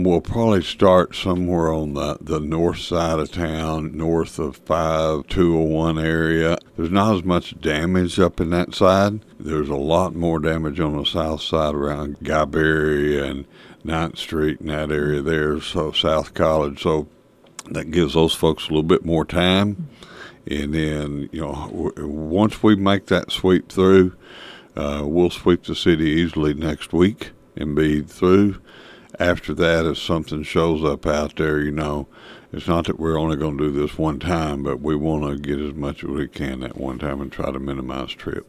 We'll probably start somewhere on the north side of town, north of 5201 area. There's not as much damage up in that side. There's a lot more damage on the south side around Guyberry and 9th Street and that area there, so South College. So that gives those folks a little bit more time. And then, once we make that sweep through, we'll sweep the city easily next week and be through. After that, if something shows up out there, it's not that we're only going to do this one time, but we want to get as much as we can that one time and try to minimize trips.